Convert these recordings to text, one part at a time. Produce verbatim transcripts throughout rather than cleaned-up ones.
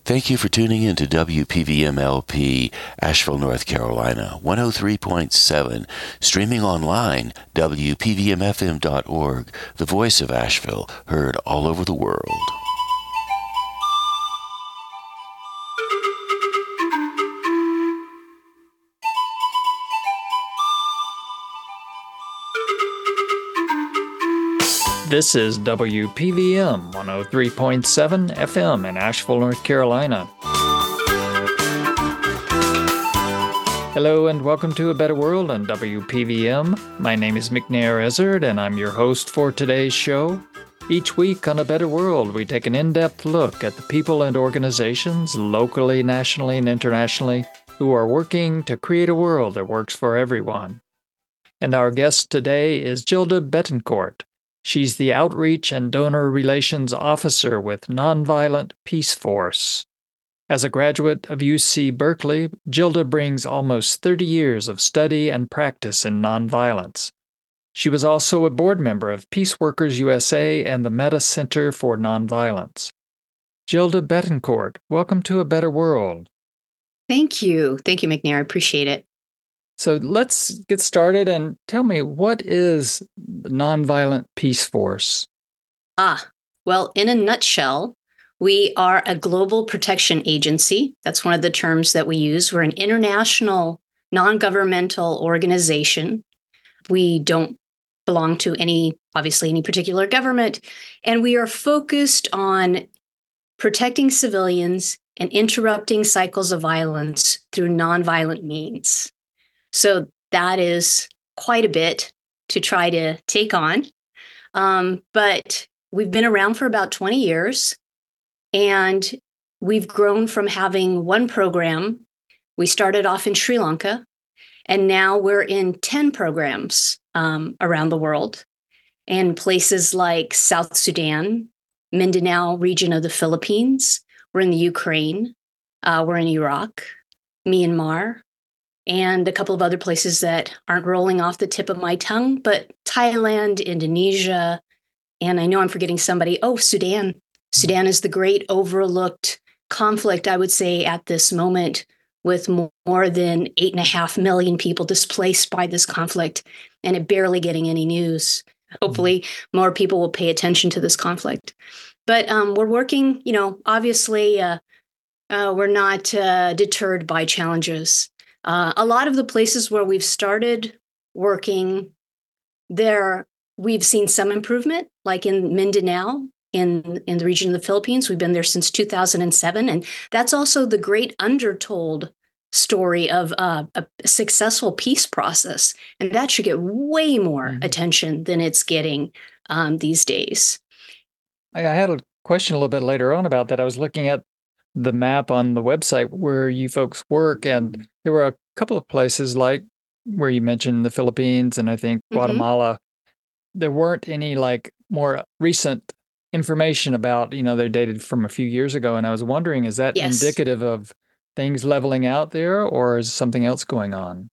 Thank you for tuning in to W P V M L P, Asheville, North Carolina, one oh three point seven, streaming online, W P V M F M dot org, the voice of Asheville, heard all over the world. This is W P V M one oh three point seven F M in Asheville, North Carolina. Hello and welcome to A Better World on W P V M. My name is McNair Ezzard and I'm your host for today's show. Each week on A Better World, we take an in-depth look at the people and organizations, locally, nationally, and internationally, who are working to create a world that works for everyone. And our guest today is Gilda Betancourt. She's the Outreach and Donor Relations Officer with Nonviolent Peace Force. As a graduate of U C Berkeley, Gilda brings almost thirty years of study and practice in nonviolence. She was also a board member of Peace Workers U S A and the Metta Center for Nonviolence. Gilda Betancourt, welcome to A Better World. Thank you. Thank you, McNair. I appreciate it. So let's get started and tell me, what is the Nonviolent Peace Force? Ah, well, in a nutshell, we are a global protection agency. That's one of the terms that we use. We're an international, non-governmental organization. We don't belong to any, obviously, any particular government, and we are focused on protecting civilians and interrupting cycles of violence through nonviolent means. So that is quite a bit to try to take on. Um, but we've been around for about twenty years, and we've grown from having one program. We started off in Sri Lanka, and now we're in ten programs um, around the world, in places like South Sudan, Mindanao region of the Philippines. We're in the Ukraine. Uh, we're in Iraq, Myanmar, and a couple of other places that aren't rolling off the tip of my tongue, but Thailand, Indonesia, and I know I'm forgetting somebody. Oh, Sudan. Sudan is the great overlooked conflict, I would say, at this moment, with more than eight and a half million people displaced by this conflict, and it barely getting any news. Hopefully, more people will pay attention to this conflict. But um, we're working, you know, obviously, uh, uh, we're not uh, deterred by challenges. Uh, a lot of the places where we've started working there, we've seen some improvement, like in Mindanao, in, in the region of the Philippines. We've been there since two thousand seven. And that's also the great undertold story of uh, a successful peace process. And that should get way more mm-hmm. attention than it's getting um, these days. I had a question a little bit later on about that. I was looking at the map on the website where you folks work, and there were a couple of places like where you mentioned the Philippines and I think Guatemala. Mm-hmm. There weren't any like more recent information about, you know, they're dated from a few years ago. And I was wondering, is that yes. indicative of things leveling out there, or is something else going on?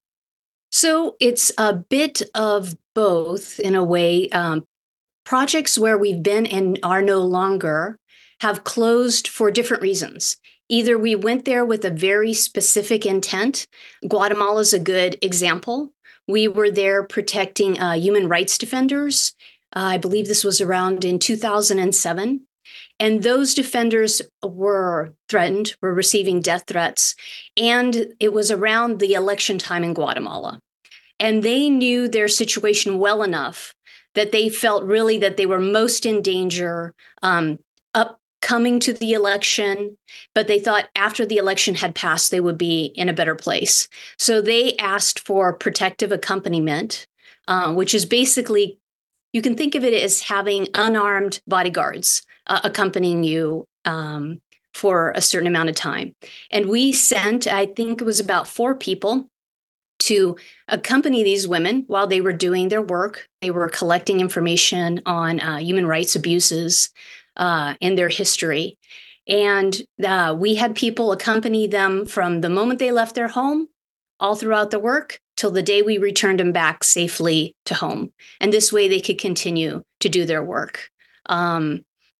So it's a bit of both in a way. Um, projects where we've been and are no longer have closed for different reasons. Either we went there with a very specific intent. Guatemala is a good example. We were there protecting uh, human rights defenders. Uh, I believe this was around in two thousand seven. And those defenders were threatened, were receiving death threats. And it was around the election time in Guatemala. And they knew their situation well enough that they felt really that they were most in danger um, up coming to the election, but they thought after the election had passed, they would be in a better place. So they asked for protective accompaniment, uh, which is basically, you can think of it as having unarmed bodyguards uh, accompanying you um, for a certain amount of time. And we sent, I think it was about four people to accompany these women while they were doing their work. They were collecting information on uh, human rights abuses uh, in their history. And uh, we had people accompany them from the moment they left their home, all throughout the work, till the day we returned them back safely to home. And this way they could continue to do their work. Um,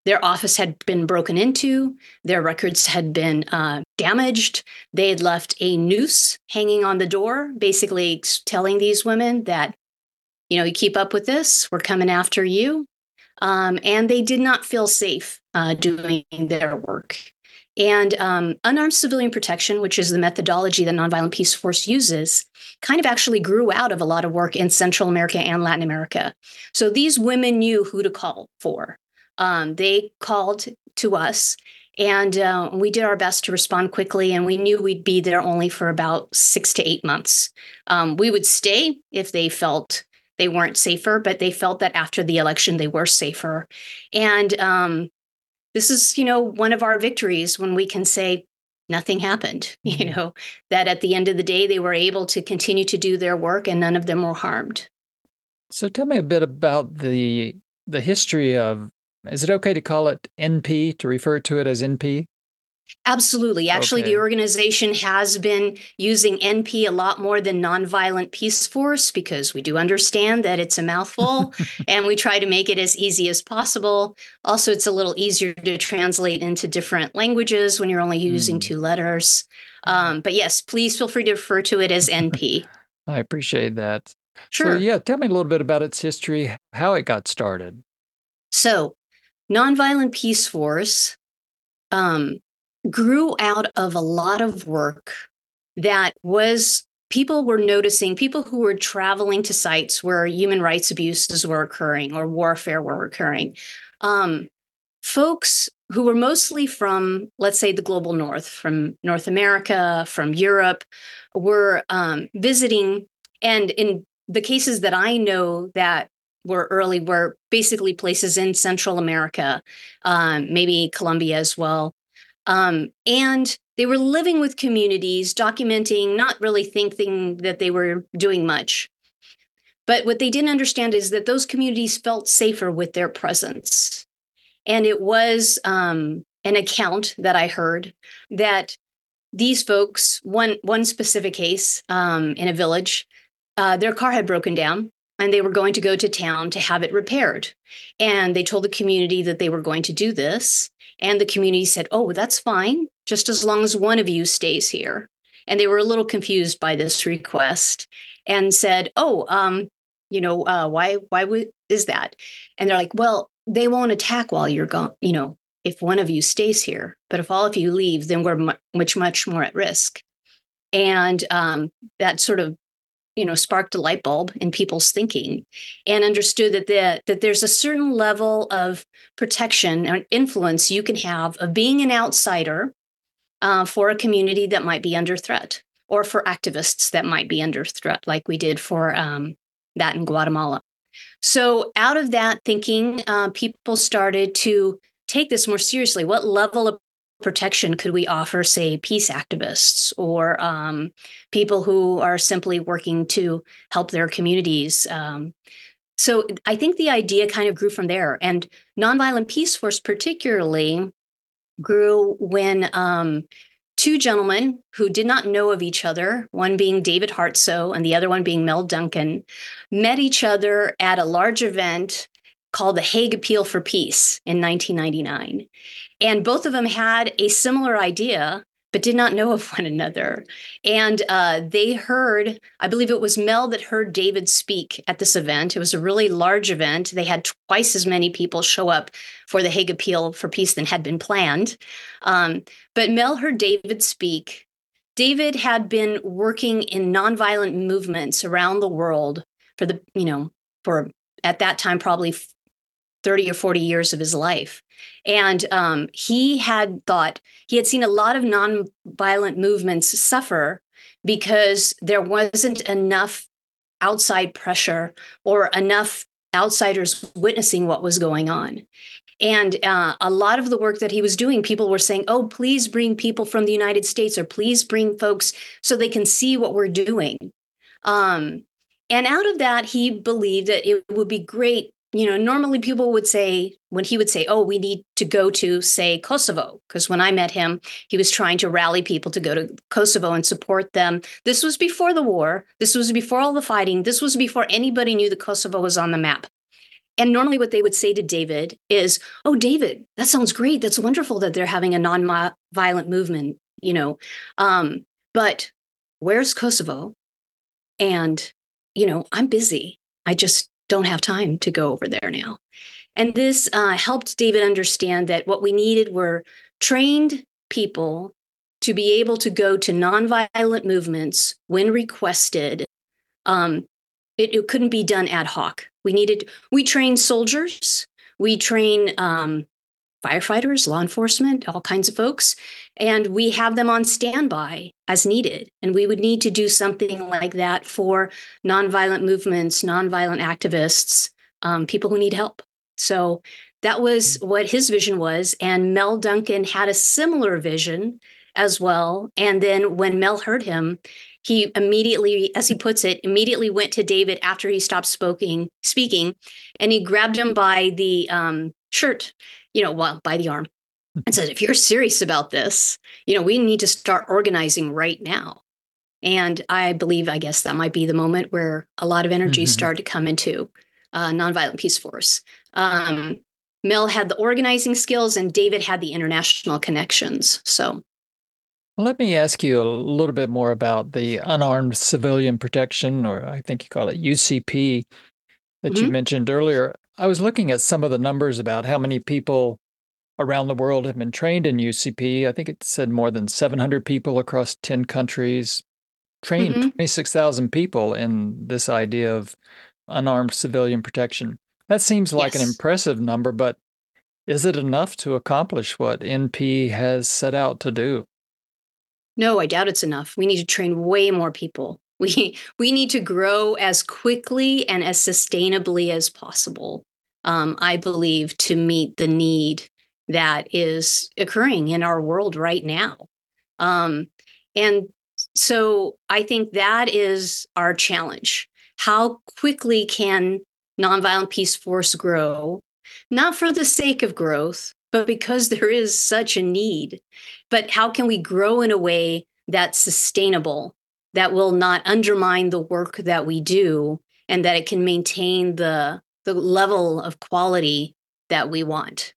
Their office had been broken into. Their records had been uh, damaged. They had left a noose hanging on the door, basically telling these women that, you know, you keep up with this, we're coming after you. Um, and they did not feel safe uh, doing their work. And um, unarmed civilian protection, which is the methodology that Nonviolent Peace Force uses, kind of actually grew out of a lot of work in Central America and Latin America. So these women knew who to call for. Um, they called to us, and uh, we did our best to respond quickly, and we knew we'd be there only for about six to eight months. Um, we would stay if they felt they weren't safer, but they felt that after the election, they were safer. And um, this is, you know, one of our victories when we can say nothing happened, you know, that at the end of the day, they were able to continue to do their work and none of them were harmed. So tell me a bit about the the history of, is it okay to call it N P, to refer to it as N P? Absolutely. Actually, okay. The organization has been using N P a lot more than Nonviolent Peace Force because we do understand that it's a mouthful and we try to make it as easy as possible. Also, it's a little easier to translate into different languages when you're only using mm. two letters. Um, but yes, please feel free to refer to it as N P. I appreciate that. Sure. So, yeah, tell me a little bit about its history, how it got started. So, Nonviolent Peace Force um, grew out of a lot of work that was people were noticing, people who were traveling to sites where human rights abuses were occurring or warfare were occurring. Um, folks who were mostly from, let's say, the global north, from North America, from Europe, were um, visiting. And in the cases that I know that were early were basically places in Central America, um, maybe Colombia as well. Um, and they were living with communities, documenting, not really thinking that they were doing much. But what they didn't understand is that those communities felt safer with their presence. And it was um, an account that I heard that these folks, one, one specific case um, in a village, uh, their car had broken down and they were going to go to town to have it repaired. And they told the community that they were going to do this. And the community said, oh, that's fine, just as long as one of you stays here. And they were a little confused by this request and said, oh, um, you know, uh, why, why would, is that? And they're like, well, they won't attack while you're gone, you know, if one of you stays here. But if all of you leave, then we're much, much more at risk. And um, that sort of, you know, sparked a light bulb in people's thinking and understood that the, that there's a certain level of protection and influence you can have of being an outsider uh, for a community that might be under threat or for activists that might be under threat, like we did for um, that in Guatemala. So out of that thinking, uh, people started to take this more seriously. What level of protection could we offer, say, peace activists or um, people who are simply working to help their communities? Um, so I think the idea kind of grew from there. And Nonviolent Peace Force particularly grew when um, two gentlemen who did not know of each other, one being David Hartsoe and the other one being Mel Duncan, met each other at a large event called the Hague Appeal for Peace in nineteen ninety-nine. And both of them had a similar idea, but did not know of one another. And uh, they heard, I believe it was Mel that heard David speak at this event. It was a really large event. They had twice as many people show up for the Hague Appeal for Peace than had been planned. Um, but Mel heard David speak. David had been working in nonviolent movements around the world for the, you know, for at that time, probably thirty or forty years of his life. And um, he had thought, he had seen a lot of nonviolent movements suffer because there wasn't enough outside pressure or enough outsiders witnessing what was going on. And uh, a lot of the work that he was doing, people were saying, oh, please bring people from the United States or please bring folks so they can see what we're doing. Um, and out of that, he believed that it would be great. You know, normally people would say, when he would say, oh, we need to go to, say, Kosovo, because when I met him, he was trying to rally people to go to Kosovo and support them. This was before the war. This was before all the fighting. This was before anybody knew that Kosovo was on the map. and normally what they would say to David is, oh, David, that sounds great. That's wonderful that they're having a non-violent movement, you know. Um, but where's Kosovo? And, you know, I'm busy. I just don't have time to go over there now. And this uh, helped David understand that what we needed were trained people to be able to go to nonviolent movements when requested. Um, it, it couldn't be done ad hoc. We needed, we train soldiers, we train um, firefighters, law enforcement, all kinds of folks, and we have them on standby as needed. And we would need to do something like that for nonviolent movements, nonviolent activists, um, people who need help. So that was what his vision was. And Mel Duncan had a similar vision as well. And then when Mel heard him, he immediately, as he puts it, immediately went to David after he stopped speaking, speaking, and he grabbed him by the um, shirt, you know, well, by the arm, and said, if you're serious about this, you know, we need to start organizing right now. And I believe, I guess that might be the moment where a lot of energy mm-hmm. started to come into uh, Nonviolent Peace Force. Um, Mel had the organizing skills and David had the international connections. So. Let me ask you a little bit more about the Unarmed Civilian Protection, or I think you call it U C P, that mm-hmm. you mentioned earlier. I was looking at some of the numbers about how many people around the world have been trained in U C P. I think it said more than seven hundred people across ten countries, trained mm-hmm. twenty-six thousand people in this idea of unarmed civilian protection. That seems like yes. an impressive number, but is it enough to accomplish what N P has set out to do? No, I doubt it's enough. We need to train way more people. We we need to grow as quickly and as sustainably as possible, um, I believe, to meet the need that is occurring in our world right now. Um, and so I think that is our challenge. How quickly can Nonviolent Peace Force grow? Not for the sake of growth, but because there is such a need. But how can we grow in a way that's sustainable, that will not undermine the work that we do, and that it can maintain the, the level of quality that we want?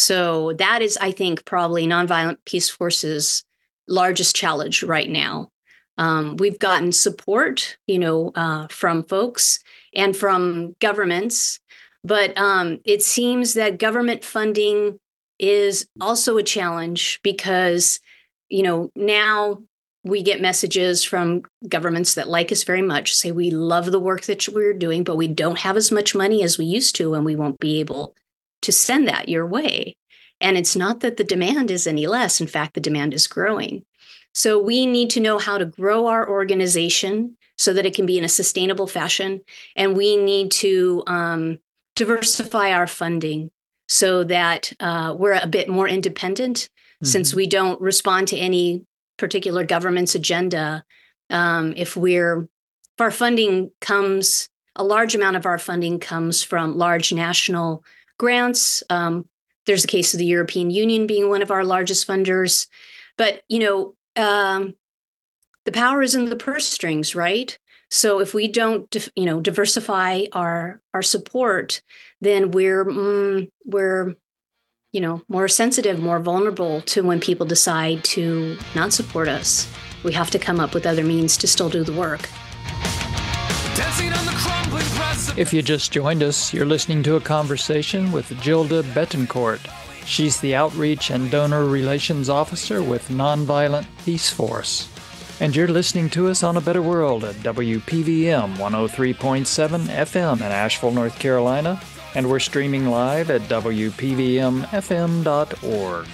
So that is, I think, probably Nonviolent Peace Force's largest challenge right now. Um, we've gotten support, you know, uh, from folks and from governments, but um, it seems that government funding is also a challenge because, you know, now we get messages from governments that like us very much, say we love the work that we're doing, but we don't have as much money as we used to, and we won't be able to send that your way. And it's not that the demand is any less. In fact, the demand is growing. So we need to know how to grow our organization so that it can be in a sustainable fashion. And we need to um, diversify our funding so that uh, we're a bit more independent, mm-hmm. since we don't respond to any particular government's agenda. Um, if we're, if our funding comes, a large amount of our funding comes from large national grants. Um, there's a case of the European Union being one of our largest funders. But, you know, um, the power is in the purse strings, right? So if we don't, you know, diversify our our support, then we're mm, we're, you know, more sensitive, more vulnerable to when people decide to not support us. We have to come up with other means to still do the work. If you just joined us, you're listening to a conversation with Gilda Betancourt. She's the Outreach and Donor Relations Officer with Nonviolent Peace Force. And you're listening to us on A Better World at W P V M one oh three point seven F M in Asheville, North Carolina. And we're streaming live at W P V M F M dot org.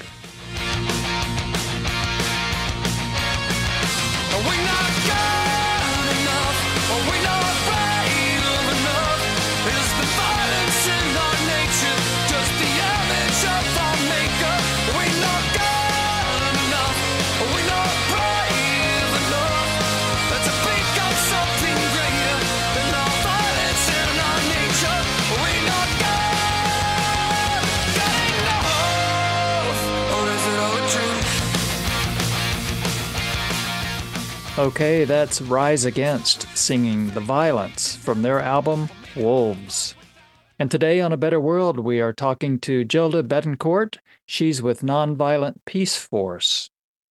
Okay, that's Rise Against singing The Violence from their album Wolves. And today on A Better World, we are talking to Gilda Betancourt. She's with Nonviolent Peace Force.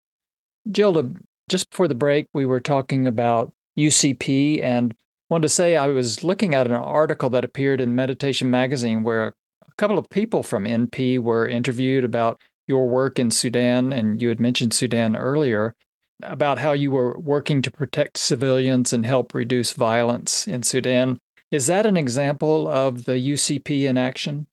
Gilda, just before the break, we were talking about U C P, and wanted to say I was looking at an article that appeared in Meditation Magazine where a couple of people from N P were interviewed about your work in Sudan, and you had mentioned Sudan earlier, about how you were working to protect civilians and help reduce violence in Sudan. Is that an example of the U C P in action?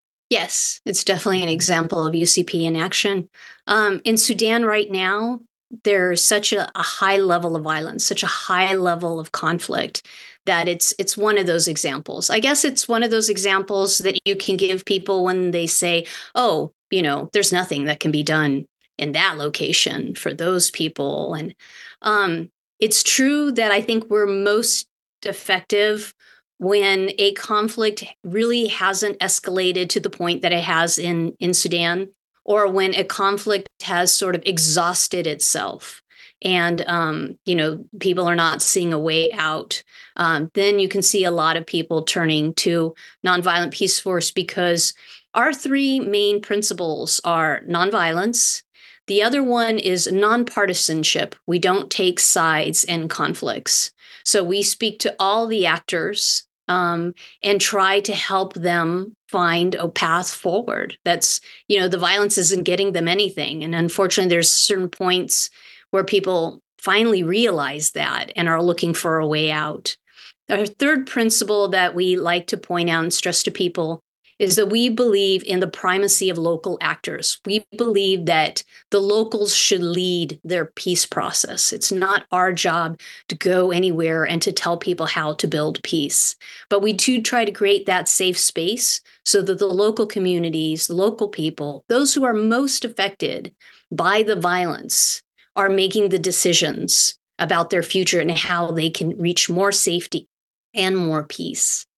Yes, it's definitely an example of U C P in action. Um, in Sudan right now, there's such a, a high level of violence, such a high level of conflict that it's it's one of those examples. I guess it's one of those examples that you can give people when they say, oh, you know, there's nothing that can be done in that location for those people. And um, it's true that I think we're most effective when a conflict really hasn't escalated to the point that it has in, in Sudan, or when a conflict has sort of exhausted itself and, um, you know, people are not seeing a way out. Um, then you can see a lot of people turning to Nonviolent Peace Force because our three main principles are nonviolence. The other one is nonpartisanship. We don't take sides in conflicts. So we speak to all the actors um, and try to help them find a path forward. That's, you know, the violence isn't getting them anything. And unfortunately, there's certain points where people finally realize that and are looking for a way out. Our third principle that we like to point out and stress to people is that we believe in the primacy of local actors. We believe that the locals should lead their peace process. It's not our job to go anywhere and to tell people how to build peace. But we do try to create that safe space so that the local communities, local people, those who are most affected by the violence are making the decisions about their future and how they can reach more safety and more peace.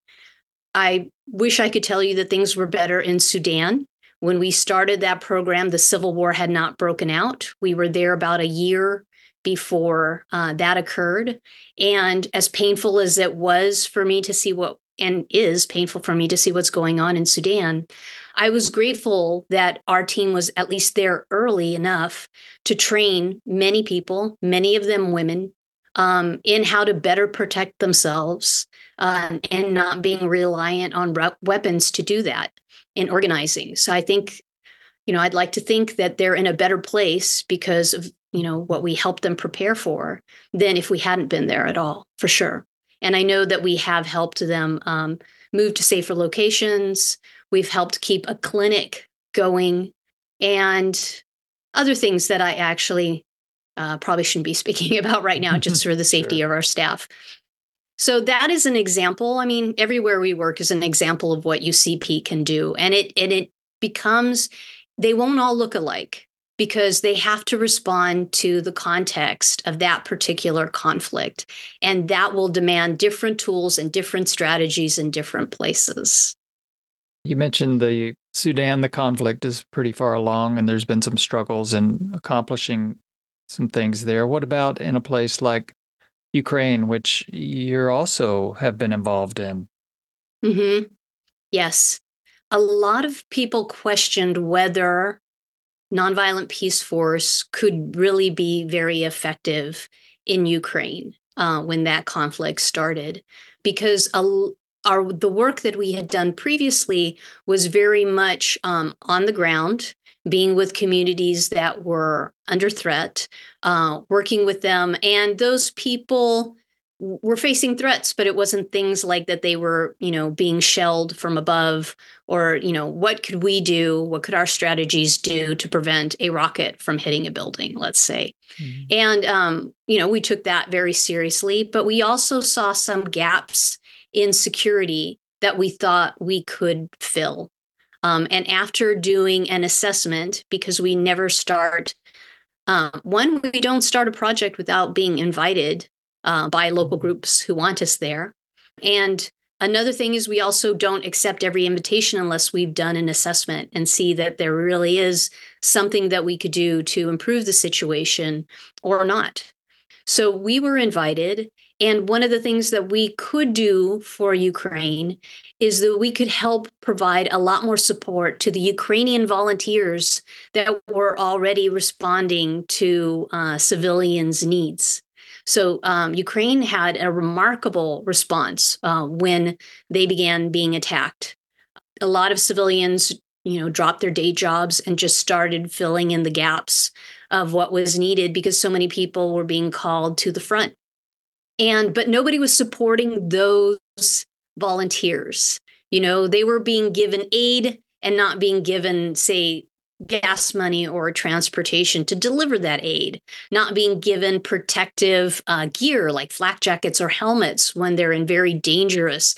I wish I could tell you that things were better in Sudan. When we started that program, the civil war had not broken out. We were there about a year before uh, that occurred. And as painful as it was for me to see what, and is painful for me to see what's going on in Sudan, I was grateful that our team was at least there early enough to train many people, many of them women, um, in how to better protect themselves um, and not being reliant on re- weapons to do that in organizing. So I think, you know, I'd like to think that they're in a better place because of, you know, what we helped them prepare for than if we hadn't been there at all, for sure. And I know that we have helped them um, move to safer locations. We've helped keep a clinic going and other things that I actually uh, probably shouldn't be speaking about right now, just for the safety sure. of our staff. So that is an example. I mean, everywhere we work is an example of what U C P can do. And it, and it becomes, they won't all look alike because they have to respond to the context of that particular conflict. And that will demand different tools and different strategies in different places. You mentioned the Sudan, the conflict is pretty far along, and there's been some struggles in accomplishing some things there. What about in a place like Ukraine, which you also have been involved in? Mm-hmm. Yes. A lot of people questioned whether Nonviolent Peace Force could really be very effective in Ukraine uh, when that conflict started, because a, our the work that we had done previously was very much um, on the ground, being with communities that were under threat, uh, working with them, and those people were facing threats, but it wasn't things like that they were, you know, being shelled from above, or, you know, what could we do? What could our strategies do to prevent a rocket from hitting a building, let's say? Mm-hmm. And, um, you know, we took that very seriously, but we also saw some gaps in security that we thought we could fill. Um, and after doing an assessment, because we never start, um, one, we don't start a project without being invited Uh, by local groups who want us there. And another thing is we also don't accept every invitation unless we've done an assessment and see that there really is something that we could do to improve the situation or not. So we were invited, And one of the things that we could do for Ukraine is that we could help provide a lot more support to the Ukrainian volunteers that were already responding to uh, civilians' needs. So um, Ukraine had a remarkable response uh, when they began being attacked. A lot of civilians, you know, dropped their day jobs and just started filling in the gaps of what was needed because so many people were being called to the front. And but nobody was supporting those volunteers. You know, they were being given aid and not being given, say, gas money or transportation to deliver that aid, not being given protective uh, gear like flak jackets or helmets when they're in very dangerous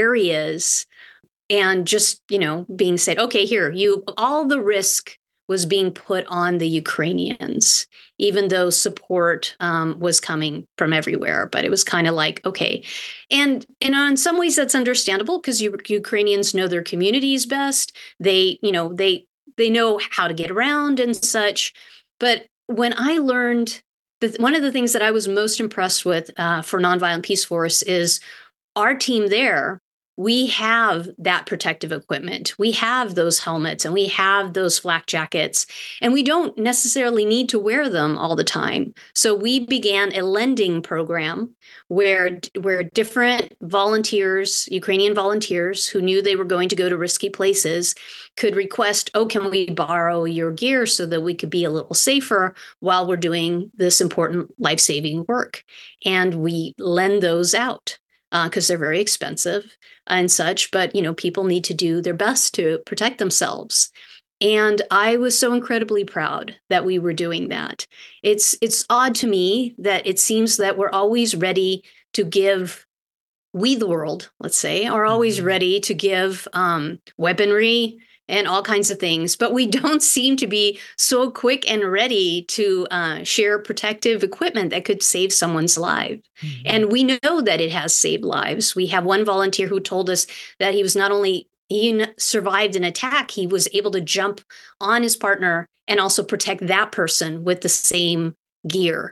areas. And just, you know, being said, okay, here, you, all the risk was being put on the Ukrainians, even though support um, was coming from everywhere. But it was kind of like, okay. And, and in some ways that's understandable because U- Ukrainians know their communities best. They, you know, they, they know how to get around and such. But when I learned that one of the things that I was most impressed with uh, for Nonviolent Peace Force is our team there. We have that protective equipment. We have those helmets and we have those flak jackets, and we don't necessarily need to wear them all the time. So we began a lending program where, where different volunteers, Ukrainian volunteers who knew they were going to go to risky places could request, oh, can we borrow your gear so that we could be a little safer while we're doing this important life-saving work? And we lend those out because uh, they're very expensive and such, but, you know, people need to do their best to protect themselves. And I was so incredibly proud that we were doing that. It's it's odd to me that it seems that we're always ready to give, we the world, let's say, are always mm-hmm. ready to give um, weaponry and all kinds of things, but we don't seem to be so quick and ready to uh, share protective equipment that could save someone's life. Mm-hmm. And we know that it has saved lives. We have one volunteer who told us that he was not only, he survived an attack, he was able to jump on his partner and also protect that person with the same gear.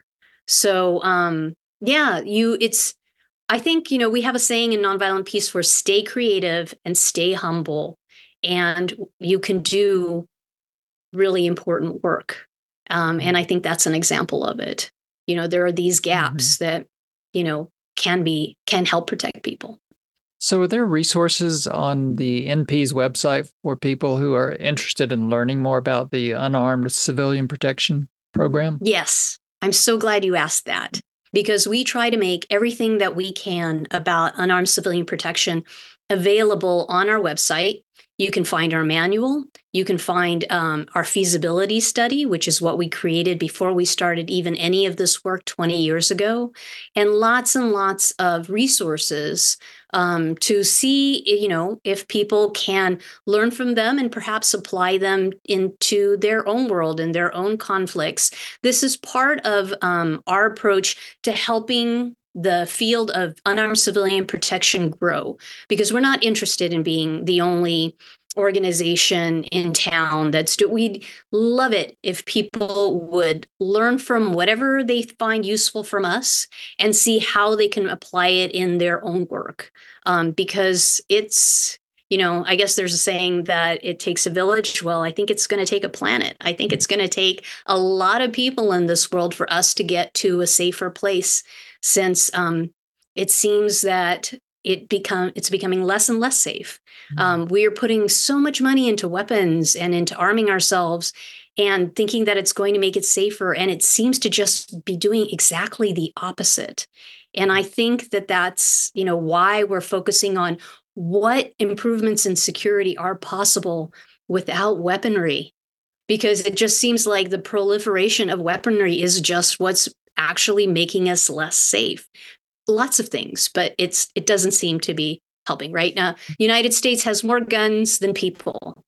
So um, yeah, you, it's, I think, you know, we have a saying in Nonviolent Peace Force, stay creative and stay humble. And you can do really important work. Um, and I think that's an example of it. You know, there are these gaps mm-hmm. that, you know, can be, can help protect people. So are there resources on the N P's website for people who are interested in learning more about the Unarmed Civilian Protection Program? Yes. I'm so glad you asked that, because we try to make everything that we can about unarmed civilian protection available on our website. You can find our manual. You can find um, our feasibility study, which is what we created before we started even any of this work twenty years ago, and lots and lots of resources um, to see, you know, if people can learn from them and perhaps apply them into their own world and their own conflicts. This is part of um, our approach to helping the field of unarmed civilian protection grow, because we're not interested in being the only organization in town that's do we'd love it if people would learn from whatever they find useful from us and see how they can apply it in their own work. Um, because it's, you know, I guess there's a saying that it takes a village. Well, I think it's going to take a planet. I think it's going to take a lot of people in this world for us to get to a safer place, since um, it seems that it become it's becoming less and less safe. Mm-hmm. Um, we are putting so much money into weapons and into arming ourselves and thinking that it's going to make it safer. And it seems to just be doing exactly the opposite. And I think that that's, you know, why we're focusing on what improvements in security are possible without weaponry, because it just seems like the proliferation of weaponry is just what's actually making us less safe. Lots of things, but it's it doesn't seem to be helping right now. United States has more guns than people.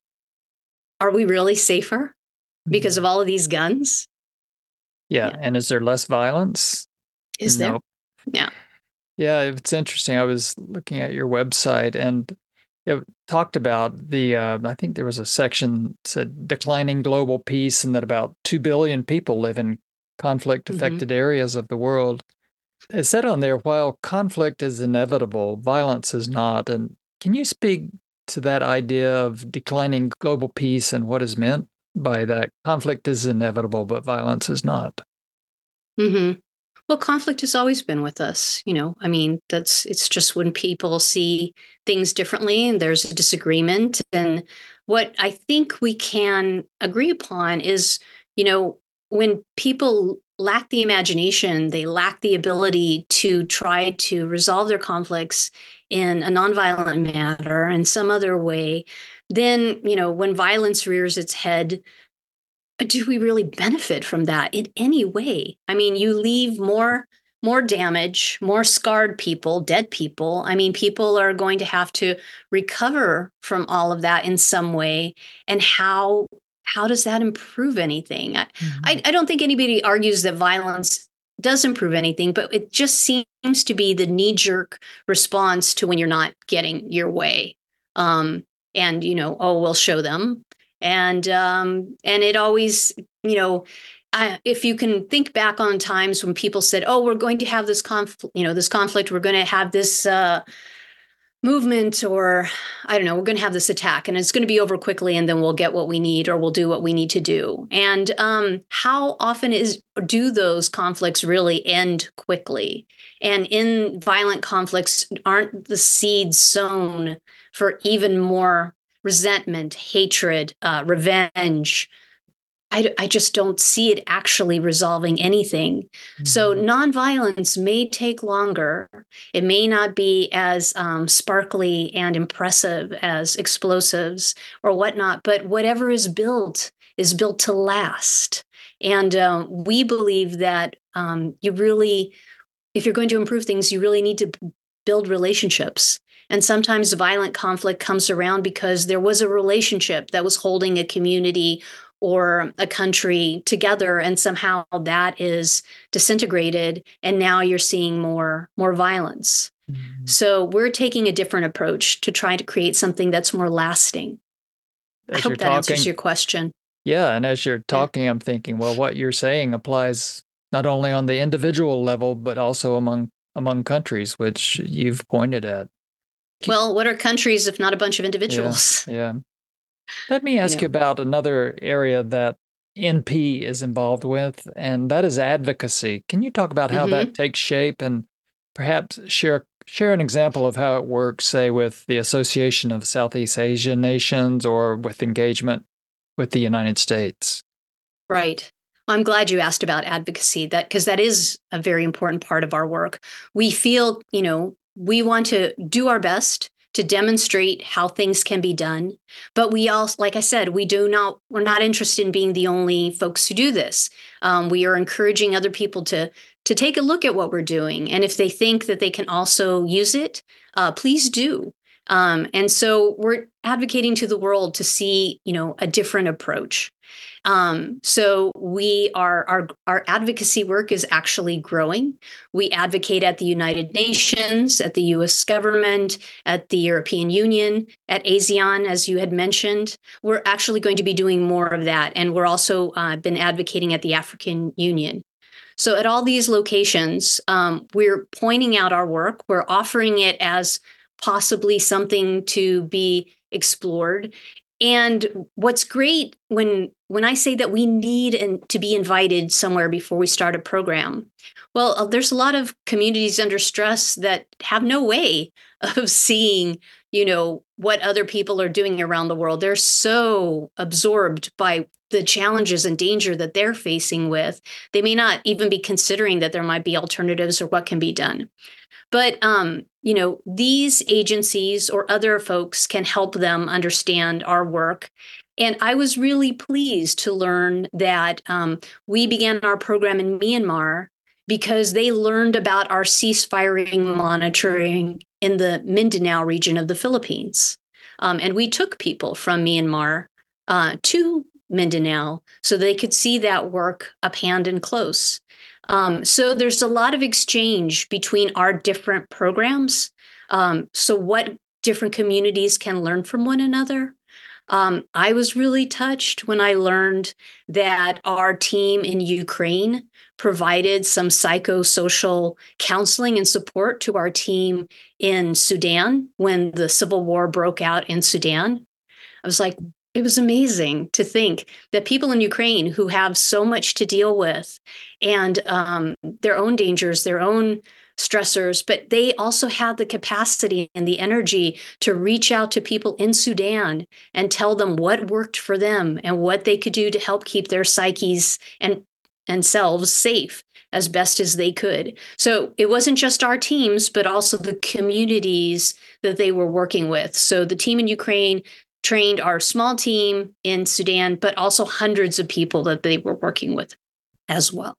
Are we really safer because of all of these guns? Yeah. yeah. And is there less violence? Is there? Nope. Yeah. Yeah, it's interesting. I was looking at your website and it talked about the, uh, I think there was a section that said declining global peace and that about two billion people live in conflict-affected mm-hmm. areas of the world. It said on there, while conflict is inevitable, violence is not. And can you speak to that idea of declining global peace and what is meant by that? Conflict is inevitable, but violence is not. Mm-hmm. Well, conflict has always been with us. You know, I mean, that's it's just when people see things differently and there's a disagreement. And what I think we can agree upon is, you know, when people lack the imagination, they lack the ability to try to resolve their conflicts in a nonviolent manner in some other way, then, you know, when violence rears its head, do we really benefit from that in any way? I mean, you leave more more damage, more scarred people, dead people. I mean, people are going to have to recover from all of that in some way. And how how does that improve anything? I, Mhm. I, I don't think anybody argues that violence does improve anything, but it just seems to be the knee-jerk response to when you're not getting your way. Um, and you know, oh, we'll show them and um, and it always, you know, I, if you can think back on times when people said, "Oh, we're going to have this conflict, you know, this conflict, we're going to have this uh, movement, or I don't know, we're going to have this attack, and it's going to be over quickly, and then we'll get what we need, or we'll do what we need to do." And um, how often is do those conflicts really end quickly? And in violent conflicts, aren't the seeds sown for even more resentment, hatred, uh, revenge? I, I just don't see it actually resolving anything. Mm-hmm. So nonviolence may take longer. It may not be as um, sparkly and impressive as explosives or whatnot, but whatever is built is built to last. And um, we believe that um, you really, if you're going to improve things, you really need to build relationships. And sometimes violent conflict comes around because there was a relationship that was holding a community or a country together, and somehow that is disintegrated, and now you're seeing more more violence. Mm-hmm. So we're taking a different approach to try to create something that's more lasting. As I hope that talking, answers your question. Yeah, and as you're talking, yeah. I'm thinking, well, what you're saying applies not only on the individual level, but also among among countries, which you've pointed at. Well, what are countries if not a bunch of individuals? Yeah. yeah. Let me ask you, know. you about another area that N P is involved with, and that is advocacy. Can you talk about how mm-hmm. that takes shape and perhaps share share an example of how it works, say, with the Association of Southeast Asian Nations or with engagement with the United States? Right. I'm glad you asked about advocacy, that because that is a very important part of our work. We feel, you know, we want to do our best to demonstrate how things can be done. But we also, like I said, we do not, we're not interested in being the only folks who do this. Um, we are encouraging other people to, to take a look at what we're doing. And if they think that they can also use it, uh, please do. Um, and so we're advocating to the world to see, you know, a different approach. Um, so we are, our, our advocacy work is actually growing. We advocate at the United Nations, at the U S government, at the European Union, at ASEAN, as you had mentioned. We're actually going to be doing more of that. And we're also uh, been advocating at the African Union. So at all these locations, um, we're pointing out our work. We're offering it as possibly something to be explored. And what's great when when I say that we need and to be invited somewhere before we start a program, well, there's a lot of communities under stress that have no way of seeing, you know, what other people are doing around the world. They're so absorbed by the challenges and danger that they're facing with. They may not even be considering that there might be alternatives or what can be done. But, um, you know, these agencies or other folks can help them understand our work. And I was really pleased to learn that um, we began our program in Myanmar because they learned about our ceasefire monitoring in the Mindanao region of the Philippines. Um, and we took people from Myanmar uh, to Mindanao so they could see that work up hand and close. Um, so there's a lot of exchange between our different programs. Um, so what different communities can learn from one another. Um, I was really touched when I learned that our team in Ukraine provided some psychosocial counseling and support to our team in Sudan when the civil war broke out in Sudan. I was like, it was amazing to think that people in Ukraine who have so much to deal with and um, their own dangers, their own stressors, but they also had the capacity and the energy to reach out to people in Sudan and tell them what worked for them and what they could do to help keep their psyches and, and selves safe as best as they could. So it wasn't just our teams, but also the communities that they were working with. So the team in Ukraine trained our small team in Sudan, but also hundreds of people that they were working with as well.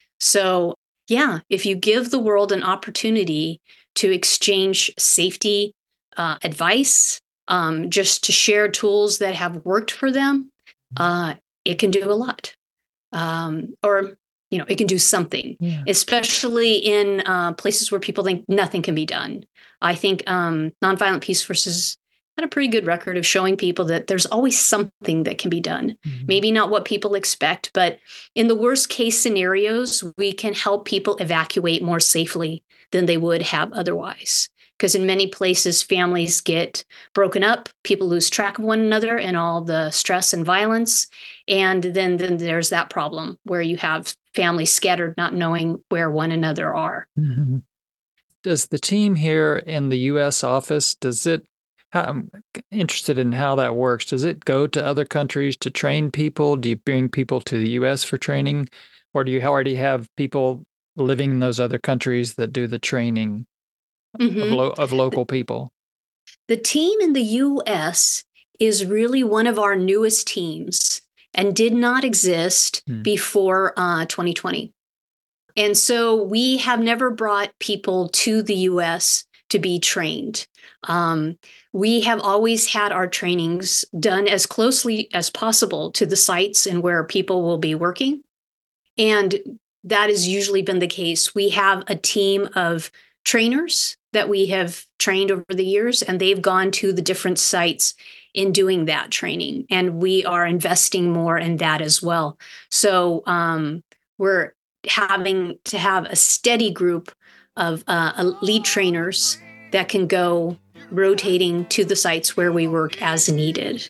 So yeah, if you give the world an opportunity to exchange safety uh, advice, um, just to share tools that have worked for them, uh, it can do a lot. Um, or, you know, it can do something, yeah. Especially in uh, places where people think nothing can be done. I think um, Nonviolent Peace Forces had a pretty good record of showing people that there's always something that can be done. Mm-hmm. Maybe not what people expect, but in the worst case scenarios, we can help people evacuate more safely than they would have otherwise. Because in many places, families get broken up, people lose track of one another and all the stress and violence. And then, then there's that problem where you have families scattered, not knowing where one another are. Mm-hmm. Does the team here in the U S office, does it I'm interested in how that works. Does it go to other countries to train people? Do you bring people to the U S for training? Or do you already have people living in those other countries that do the training mm-hmm. of, lo- of local people? The team in the U S is really one of our newest teams and did not exist hmm. before uh, twenty twenty. And so we have never brought people to the U S to be trained. Um, we have always had our trainings done as closely as possible to the sites and where people will be working. And that has usually been the case. We have a team of trainers that we have trained over the years, and they've gone to the different sites in doing that training. And we are investing more in that as well. So um, we're having to have a steady group of uh, lead trainers that can go rotating to the sites where we work as needed.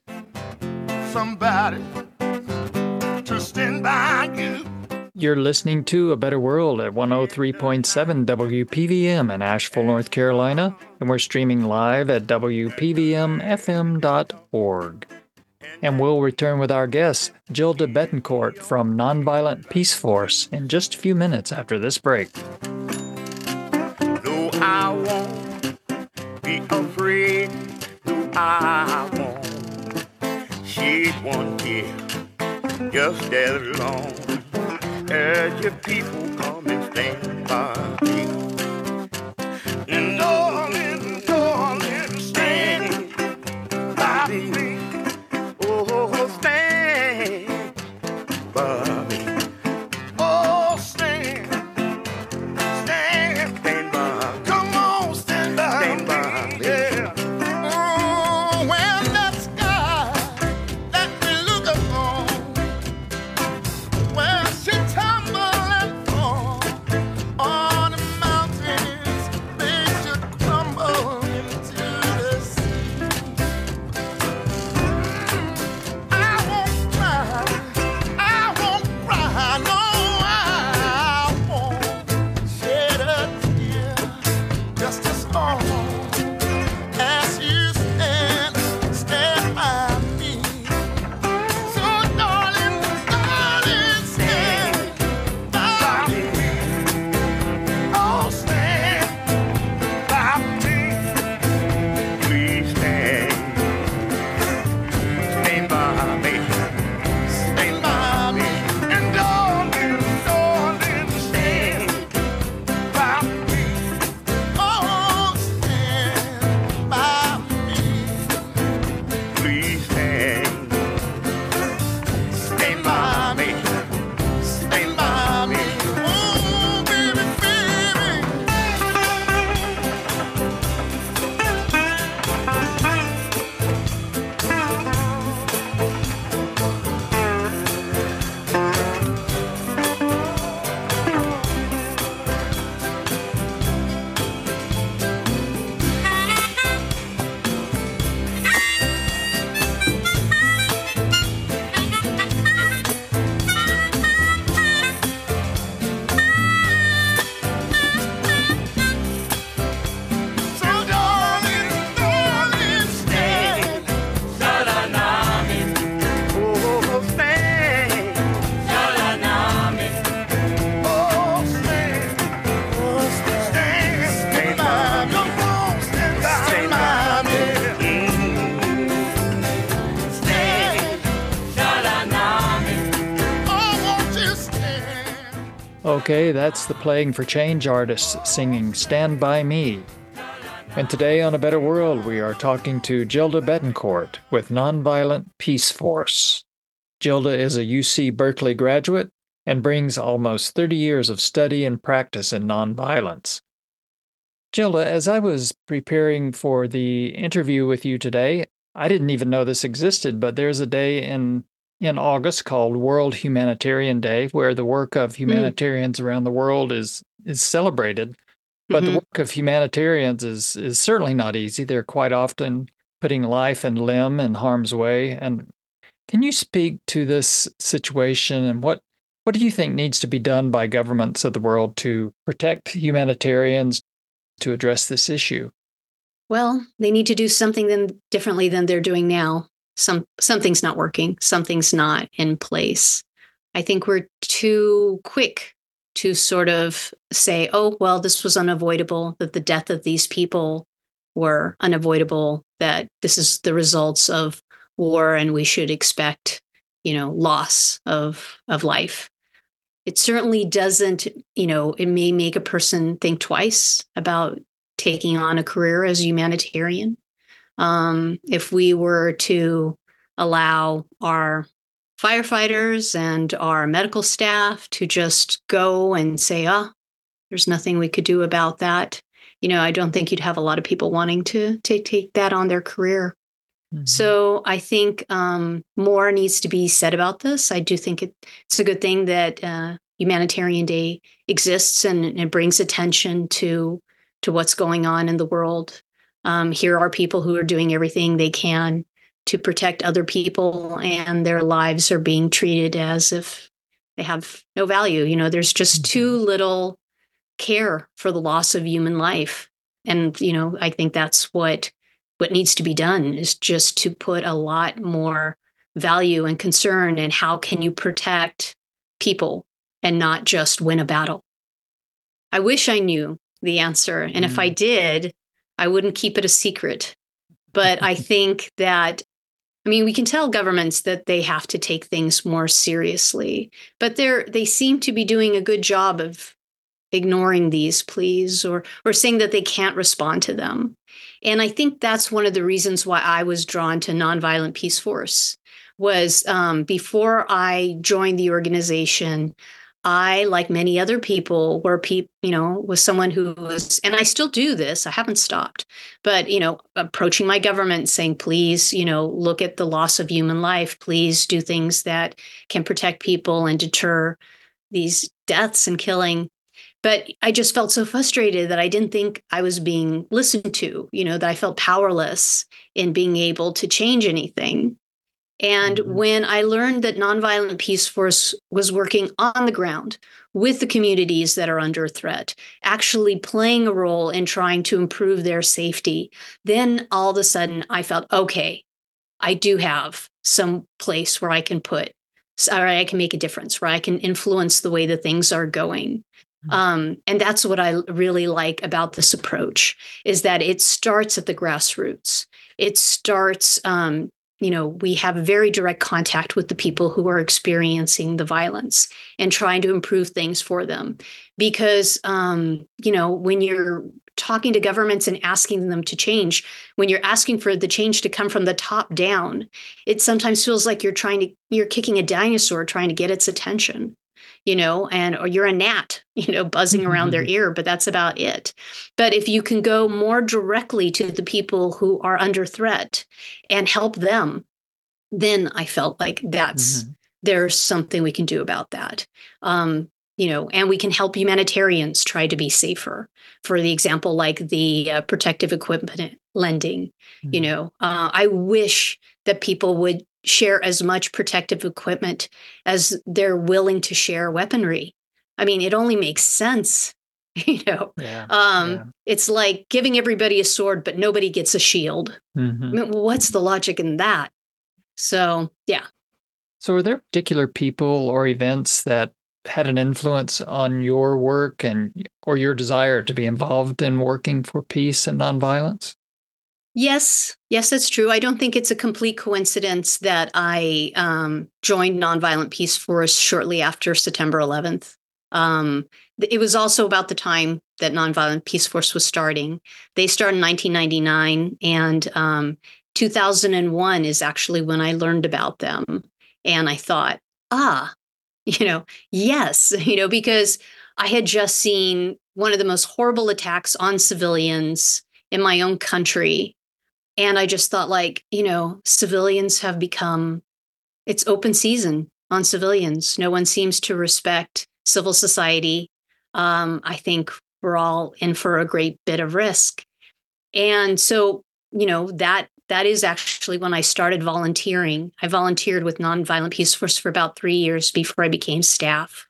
Somebody to stand by you. You're listening to A Better World at one oh three point seven W P V M in Asheville, North Carolina, and we're streaming live at W P V M F M dot org. And we'll return with our guest, Gilda Betancourt from Nonviolent Peace Force, in just a few minutes after this break. No, I won't be afraid. No, I won't. She's one here, just as long as your people come and stand by me. And darling, darling, stand by me. Oh, stand by me. Oh, stand, stand, stand by. Come on, stand by, stand by me. Yeah. Oh, when the sky that we look upon, when she tumble and fall. Okay, that's the Playing for Change artists singing Stand By Me. And today on A Better World, we are talking to Gilda Betancourt with Nonviolent Peace Force. Gilda is a U C Berkeley graduate and brings almost thirty years of study and practice in nonviolence. Gilda, as I was preparing for the interview with you today, I didn't even know this existed, but there's a day in in August called World Humanitarian Day, where the work of humanitarians mm. around the world is is celebrated. But mm-hmm. the work of humanitarians is is certainly not easy. They're quite often putting life and limb in harm's way. And can you speak to this situation and what what do you think needs to be done by governments of the world to protect humanitarians, to address this issue? Well, they need to do something then differently than they're doing now. Some something's not working. Something's not in place. I think we're too quick to sort of say, oh, well, this was unavoidable, that the death of these people were unavoidable, that this is the results of war and we should expect, you know, loss of of life. It certainly doesn't, you know, it may make a person think twice about taking on a career as a humanitarian. Um, if we were to allow our firefighters and our medical staff to just go and say, oh, there's nothing we could do about that, you know, I don't think you'd have a lot of people wanting to take, take that on their career. Mm-hmm. So I think um, more needs to be said about this. I do think it, it's a good thing that uh, Humanitarian Day exists and it brings attention to to what's going on in the world. Um, here are people who are doing everything they can to protect other people, and their lives are being treated as if they have no value. You know, there's just too little care for the loss of human life. And, you know, I think that's what what needs to be done, is just to put a lot more value and concern in how can you protect people and not just win a battle. I wish I knew the answer. And mm. if I did, I wouldn't keep it a secret. But I think that, I mean, we can tell governments that they have to take things more seriously, but they're, they seem to be doing a good job of ignoring these pleas or, or saying that they can't respond to them. And I think that's one of the reasons why I was drawn to Nonviolent Peace Force was um, before I joined the organization, I, like many other people, were people, you know, was someone who was, and I still do this, I haven't stopped, but, you know, approaching my government saying, please, you know, look at the loss of human life, please do things that can protect people and deter these deaths and killing. But I just felt so frustrated that I didn't think I was being listened to, you know, that I felt powerless in being able to change anything. And mm-hmm. when I learned that Nonviolent Peace Force was working on the ground with the communities that are under threat, actually playing a role in trying to improve their safety, then all of a sudden I felt, okay, I do have some place where I can put, or I can make a difference, where I can influence the way that things are going. Mm-hmm. Um, and that's what I really like about this approach, is that it starts at the grassroots. It starts, um, you know, we have very direct contact with the people who are experiencing the violence and trying to improve things for them. Because, um, you know, when you're talking to governments and asking them to change, when you're asking for the change to come from the top down, it sometimes feels like you're trying to, you're kicking a dinosaur trying to get its attention, you know, and or you're a gnat, you know, buzzing around their ear, but that's about it. But if you can go more directly to the people who are under threat and help them, then I felt like that's, mm-hmm. there's something we can do about that. Um, you know, and we can help humanitarians try to be safer. For the example, like the uh, protective equipment lending, mm-hmm. you know, uh, I wish that people would share as much protective equipment as they're willing to share weaponry. I mean, it only makes sense, you know. Yeah, um, yeah. It's like giving everybody a sword, but nobody gets a shield. Mm-hmm. I mean, what's the logic in that? So, yeah. So are there particular people or events that had an influence on your work and or your desire to be involved in working for peace and nonviolence? Yes, yes, that's true. I don't think it's a complete coincidence that I um, joined Nonviolent Peace Force shortly after September eleventh. Um, it was also about the time that Nonviolent Peace Force was starting. They started in nineteen ninety-nine, and um, two thousand one is actually when I learned about them. And I thought, ah, you know, yes, you know, because I had just seen one of the most horrible attacks on civilians in my own country. And I just thought, like, you know, civilians have become, it's open season on civilians. No one seems to respect civil society. Um, I think we're all in for a great bit of risk. And so, you know, that that is actually when I started volunteering. I volunteered with Nonviolent Peace Force for about three years before I became staff.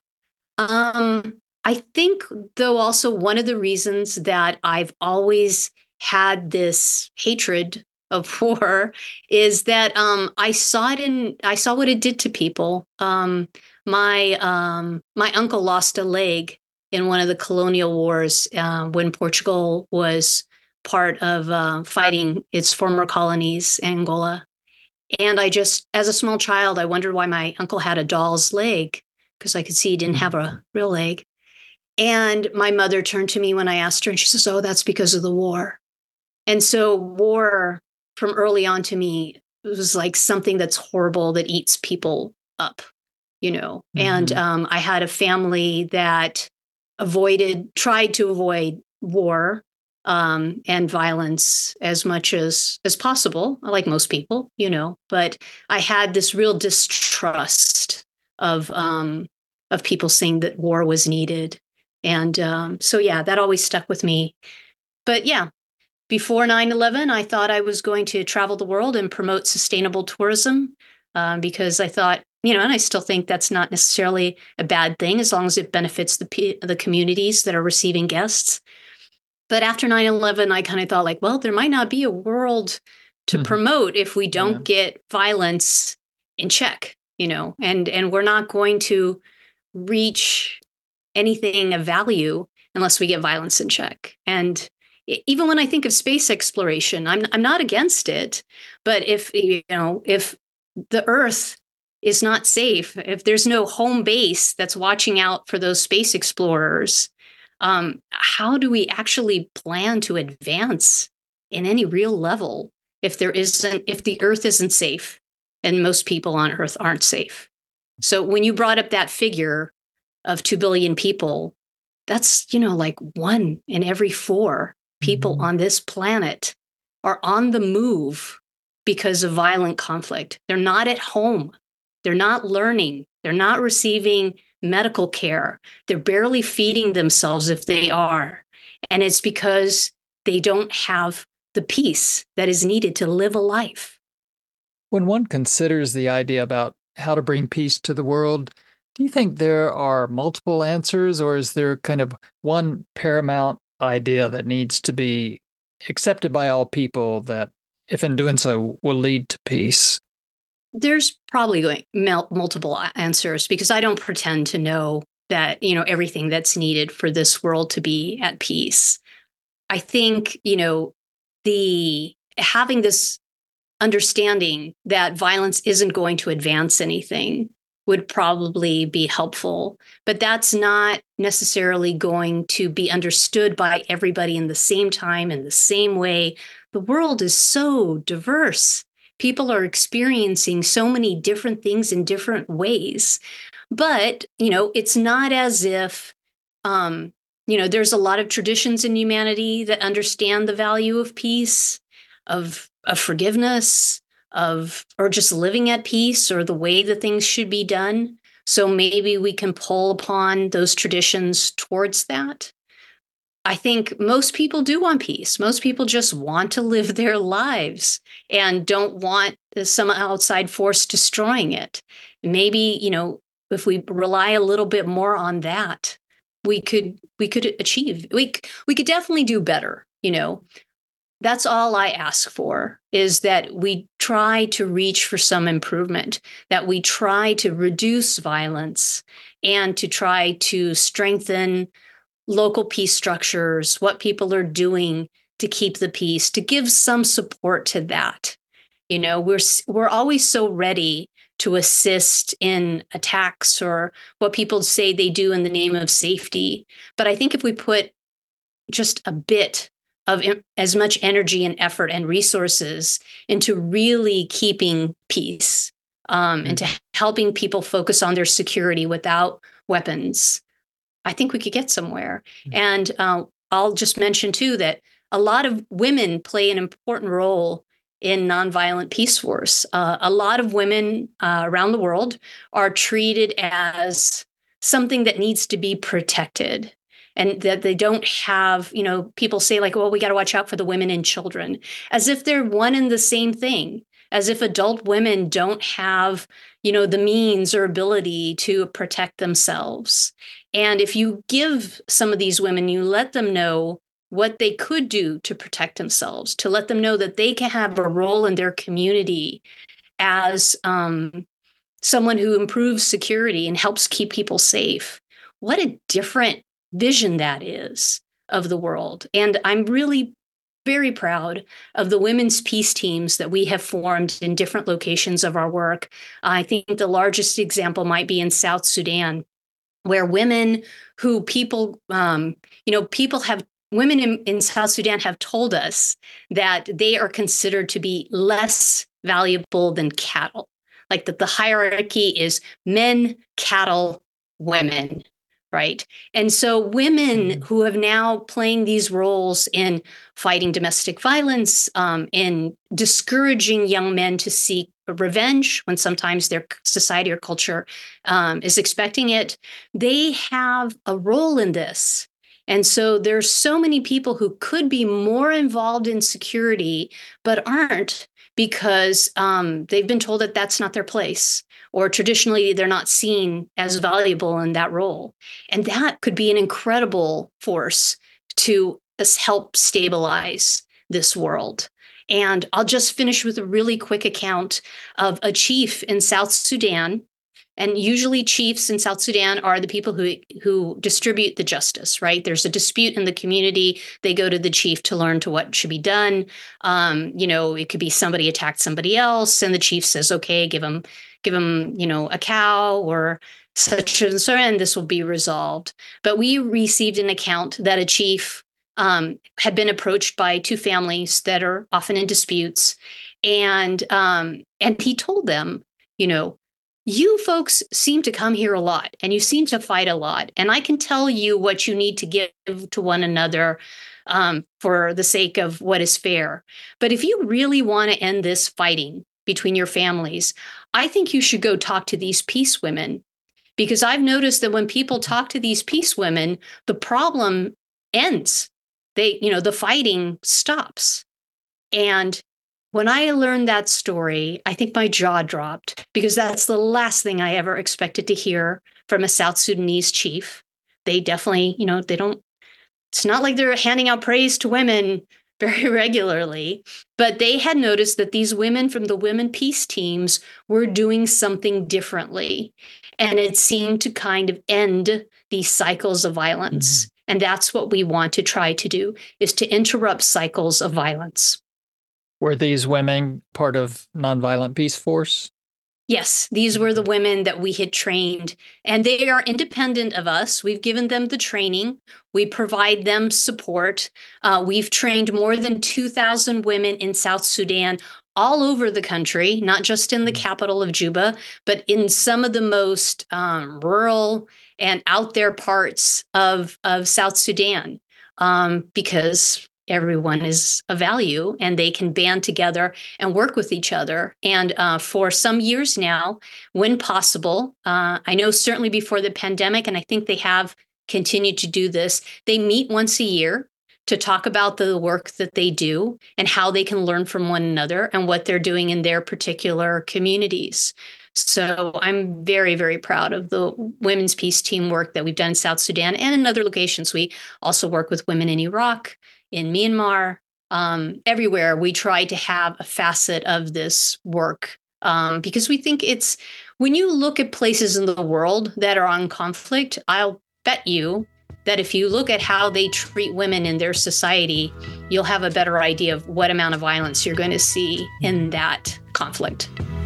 Um, I think, though, also one of the reasons that I've always had this hatred of war is that um, I saw it in, I saw what it did to people. Um, my um, my uncle lost a leg in one of the colonial wars uh, when Portugal was part of uh, fighting its former colonies, Angola. And I just, as a small child, I wondered why my uncle had a doll's leg, because I could see he didn't have a real leg. And my mother turned to me when I asked her, and she says, oh, that's because of the war. And so war from early on to me was like something that's horrible that eats people up, you know. Mm-hmm. And um, I had a family that avoided, tried to avoid war um, and violence as much as as possible, like most people, you know. But I had this real distrust of um, of people saying that war was needed. And um, so, yeah, that always stuck with me. But yeah, before nine eleven, I thought I was going to travel the world and promote sustainable tourism um, because I thought, you know, and I still think that's not necessarily a bad thing as long as it benefits the the communities that are receiving guests. But after nine eleven, I kind of thought like, well, there might not be a world to mm-hmm. promote if we don't yeah. get violence in check, you know, and and we're not going to reach anything of value unless we get violence in check. And even when I think of space exploration, I'm I'm not against it, but if you know if the Earth is not safe, if there's no home base that's watching out for those space explorers, um, how do we actually plan to advance in any real level if there isn't if the Earth isn't safe and most people on Earth aren't safe? So when you brought up that figure of two billion people, that's, you know, like one in every four people mm-hmm. on this planet are on the move because of violent conflict. They're not at home. They're not learning. They're not receiving medical care. They're barely feeding themselves if they are. And it's because they don't have the peace that is needed to live a life. When one considers the idea about how to bring peace to the world, do you think there are multiple answers, or is there kind of one paramount idea that needs to be accepted by all people that, if in doing so, will lead to peace? There's probably going multiple answers because I don't pretend to know that, you know, everything that's needed for this world to be at peace. I think, you know, the having this understanding that violence isn't going to advance anything would probably be helpful, but that's not necessarily going to be understood by everybody in the same time, in the same way. The world is so diverse. People are experiencing so many different things in different ways. But, you know, it's not as if, um, you know, there's a lot of traditions in humanity that understand the value of peace, of, of forgiveness, of or just living at peace, or the way that things should be done. So maybe we can pull upon those traditions towards that. I think most people do want peace. Most people just want to live their lives and don't want some outside force destroying it. Maybe, you know, if we rely a little bit more on that, we could we could achieve. We we could definitely do better, you know. That's all I ask for, is that we try to reach for some improvement, that we try to reduce violence and to try to strengthen local peace structures, what people are doing to keep the peace, to give some support to that. You know, we're we're always so ready to assist in attacks or what people say they do in the name of safety. But I think if we put just a bit of as much energy and effort and resources into really keeping peace, um, mm-hmm. and to helping people focus on their security without weapons, I think we could get somewhere. Mm-hmm. And uh, I'll just mention, too, that a lot of women play an important role in nonviolent peace force. Uh, a lot of women uh, around the world are treated as something that needs to be protected, and that they don't have, you know, people say like, well, we got to watch out for the women and children, as if they're one and the same thing, as if adult women don't have, you know, the means or ability to protect themselves. And if you give some of these women, you let them know what they could do to protect themselves, to let them know that they can have a role in their community as um, someone who improves security and helps keep people safe. What a different vision that is of the world. And I'm really very proud of the women's peace teams that we have formed in different locations of our work. I think the largest example might be in South Sudan, where women who people, um, you know, people have Women in, in South Sudan have told us that they are considered to be less valuable than cattle, like that the hierarchy is men, cattle, women, right? And so women mm-hmm. who have now playing these roles in fighting domestic violence, um, in discouraging young men to seek revenge when sometimes their society or culture um, is expecting it, they have a role in this. And so there's so many people who could be more involved in security, but aren't because um, they've been told that that's not their place, or traditionally they're not seen as valuable in that role. And that could be an incredible force to help stabilize this world. And I'll just finish with a really quick account of a chief in South Sudan. And usually chiefs in South Sudan are the people who, who distribute the justice, right? There's a dispute in the community. They go to the chief to learn to what should be done. Um, you know, it could be somebody attacked somebody else, and the chief says, okay, give them, give them, you know, a cow or such and so, and this will be resolved. But we received an account that a chief um, had been approached by two families that are often in disputes. And, um, and he told them, you know, you folks seem to come here a lot and you seem to fight a lot. And I can tell you what you need to give to one another um, for the sake of what is fair. But if you really want to end this fighting between your families, I think you should go talk to these peace women, because I've noticed that when people talk to these peace women, the problem ends. They, you know, the fighting stops. And when I learned that story, I think my jaw dropped, because that's the last thing I ever expected to hear from a South Sudanese chief. They definitely, you know, they don't, it's not like they're handing out praise to women very regularly, but they had noticed that these women from the women peace teams were doing something differently. And it seemed to kind of end these cycles of violence. Mm-hmm. And that's what we want to try to do, is to interrupt cycles of violence. Were these women part of Nonviolent Peace Force? Yes, these were the women that we had trained, and they are independent of us. We've given them the training. We provide them support. Uh, we've trained more than two thousand women in South Sudan, all over the country, not just in the capital of Juba, but in some of the most um, rural and out there parts of, of South Sudan, um, because everyone is a value and they can band together and work with each other. And uh, for some years now, when possible, uh, I know certainly before the pandemic, and I think they have continued to do this, they meet once a year to talk about the work that they do and how they can learn from one another and what they're doing in their particular communities. So I'm very, very proud of the women's peace team work that we've done in South Sudan and in other locations. We also work with women in Iraq, in Myanmar, um, everywhere. We try to have a facet of this work um, because we think it's, when you look at places in the world that are on conflict, I'll bet you that if you look at how they treat women in their society, you'll have a better idea of what amount of violence you're going to see in that conflict.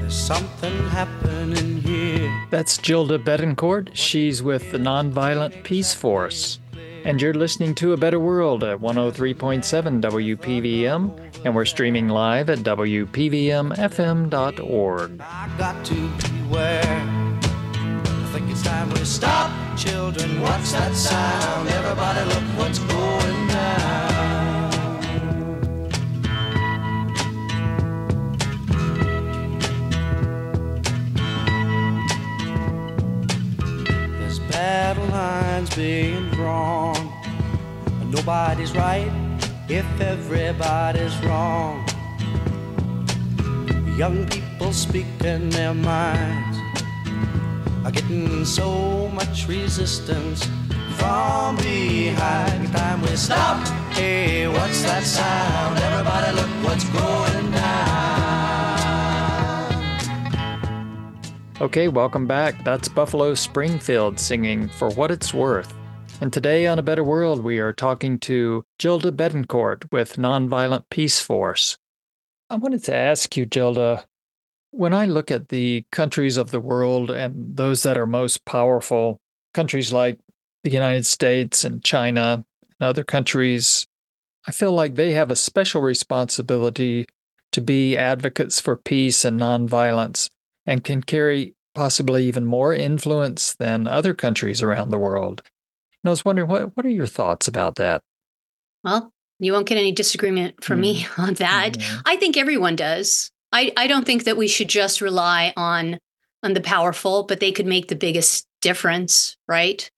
There's something happening here. That's Gilda Betancourt. She's with the Nonviolent Peace Force. And you're listening to A Better World at one oh three point seven W P V M, and we're streaming live at W P V M F M dot org. I got to beware. I think it's time we stop. Children, what's that sound? Everybody look what's going down. There's battle lines being drawn. Nobody's right if everybody's wrong. Young people speaking their minds are getting so much resistance from behind. Time we stop. Hey, what's that sound? Everybody look what's going down. Okay, welcome back. That's Buffalo Springfield singing For What It's Worth. And today on A Better World, we are talking to Gilda Betancourt with Nonviolent Peace Force. I wanted to ask you, Gilda, when I look at the countries of the world and those that are most powerful, countries like the United States and China and other countries, I feel like they have a special responsibility to be advocates for peace and nonviolence and can carry possibly even more influence than other countries around the world. And I was wondering, what, what are your thoughts about that? Well, you won't get any disagreement from mm. me on that. Mm-hmm. I think everyone does. I, I don't think that we should just rely on, on the powerful, but they could make the biggest difference, right?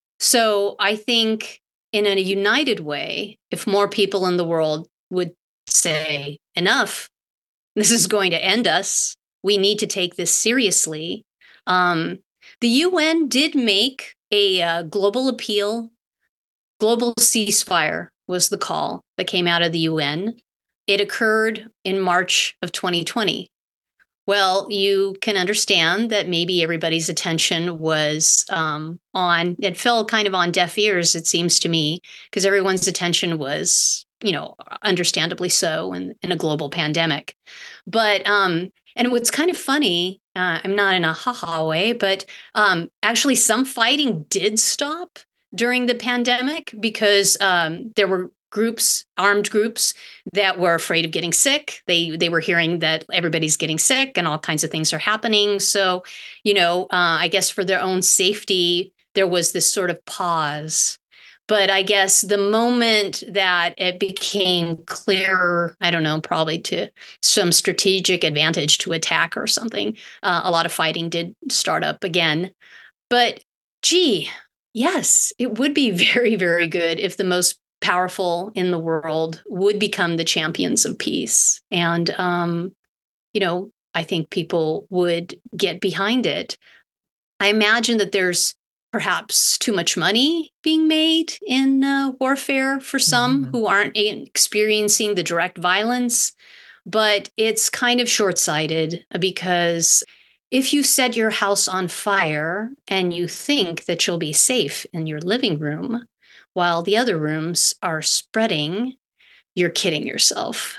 So I think in a united way, if more people in the world would say, enough, this is going to end us, we need to take this seriously. Um, the U N did make a uh, global appeal. Global ceasefire was the call that came out of the U N. It occurred in March of twenty twenty. Well, you can understand that maybe everybody's attention was um, on, it fell kind of on deaf ears, it seems to me, because everyone's attention was, you know, understandably so in, in a global pandemic. But, um, and what's kind of funny, uh, I'm not in a ha-ha way, but um, actually some fighting did stop during the pandemic because um, there were groups, armed groups that were afraid of getting sick. They they were hearing that everybody's getting sick and all kinds of things are happening. So, you know, uh, I guess for their own safety, there was this sort of pause. But I guess the moment that it became clear, I don't know, probably to some strategic advantage to attack or something, uh, a lot of fighting did start up again. But gee, yes, it would be very, very good if the most powerful in the world would become the champions of peace. And, um, you know, I think people would get behind it. I imagine that there's perhaps too much money being made in uh, warfare for some mm-hmm. who aren't experiencing the direct violence. But it's kind of short-sighted because if you set your house on fire and you think that you'll be safe in your living room while the other rooms are spreading, you're kidding yourself.